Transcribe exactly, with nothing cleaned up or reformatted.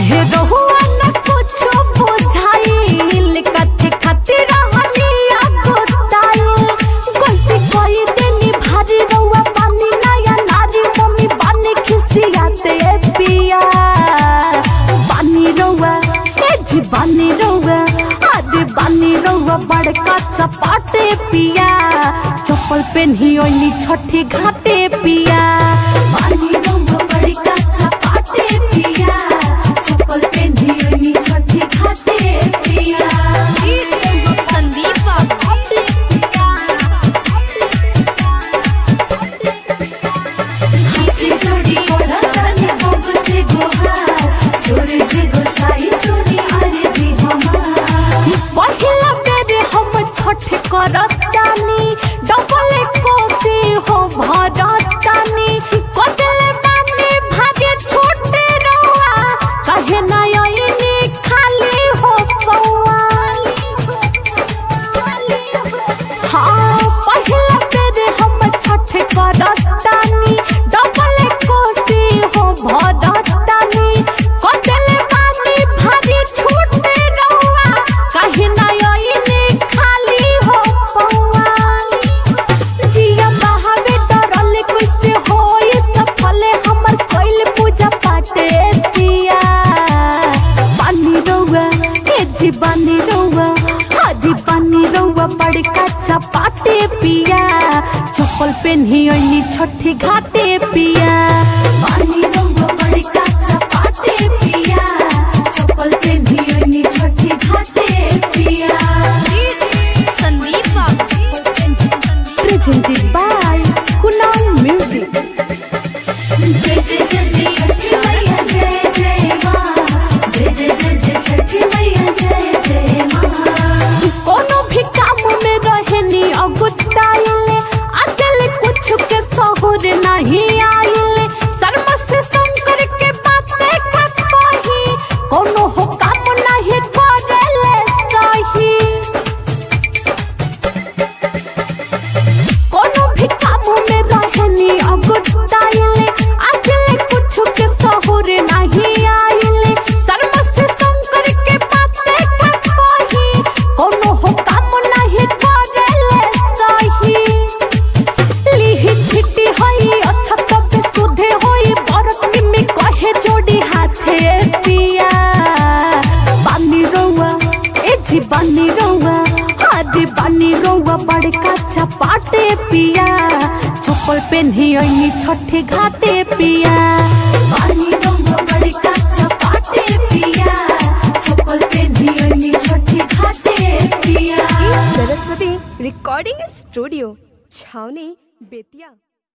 कहे रहुआ न कुछो बुझाइल कथे खातिर रहनिया गोताइल गलती कोई देनी भारी रहुआ पानी नया नारी मम्मी बानी खिसियाते पिया बानी रहुआ ए जी बानी रहुआ अरे बानी रहुआ बड़का चपाटे पिया चप्पल पेन्ही ओइनी छठी घाटे पिया बानी रहुआ बड़का चपाटे पिया चप्पल पेन्ही ओइनी छठी घाटे पिया संदीप बाबू हाथी सोड़ी बोला करने बाबू से गोहार सूरज गोसाई सोनी आज जी हमार पहिला बेरे हम छठ करतानी डबल कोसी हो भरतानी कदले बानी भागे छोटे रहुआ कहे ना आईनी खाली हो पौआ हाँ पहिला बेरे हम छठ करतानी डबल कोसी हो भरतानी कदले बानी भागे छोटे रहुआ कहे ना आईनी खाली हो पौआ जिया बहावे डरल कैसे होई सफल हमर कइल पूजा पाटे पिया पानी रहुआ ए जी पानी रहुआ हादी पानी रहुआ बड़का चपाटे पिया चप्पल पेन्ही ओइनी छठी घाटे पिया पानी रहुआ बड़का चपाटे पिया चप्पल पेन्ही ओइनी छठी घाटे पिया संदीप बाबू presented by Kunal Music जय जय जय छठी मैया जय जय मां जय जय जय छठी मैया जय जय मां कोनो भी काम में रहनी अगुताइले अचल कुछ के सहूर नहीं आइले शर्म से शंकर के बातें कत कही कोनो हो काम नहीं करेले सही कोनो भी काम में रहनी अगुताइले अचल कुछ के सहूर नहीं आइले शर्म से शंकर के बातें कत कही कोनो हो काम नहीं करेले सही लिहि छिटी होई अच्छा तब सुधे होई बरत में कहे जोड़ी हाथे पिया बानी रहुआ ए जी बानी रहुआ हादी बानी रहुआ बड़का चपाटे पिया चप्पल पेन्ही ओइनी छठी घाटे पिया बानी रहुआ बड़का चपाटे पिया चप्पल पेन्ही ओइनी छठी घाटे पिया सरस्वती रिकॉर्डिंग स्टूडियो छावनी बेतिया।